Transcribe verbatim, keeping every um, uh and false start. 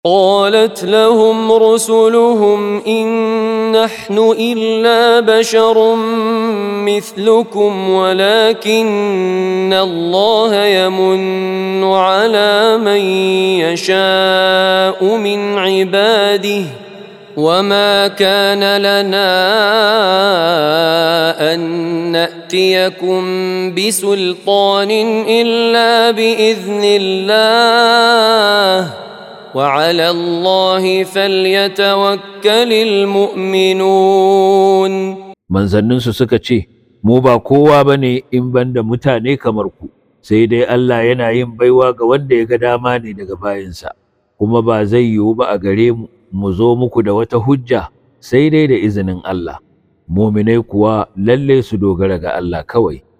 قالت لهم رسلهم إن نحن إلا بشر مثلكم ولكن الله يمن على من يشاء من عباده وما كان لنا أن نأتيكم بسلطان إلا بإذن الله وعلى الله فليتوكل المؤمنون. manzanninsu suka ce, Mu ba kowa ba ne in banda mutane kamar ku, sai dai Allah yana yin baiwa ga wanda ya ga dama ne daga bayinsa, kuma ba zai yiwu ba a gare mu mu zo muku da wata hujja sai dai da izinin Allah. Muminai kuwa lalle su dogara ga Allah kawai.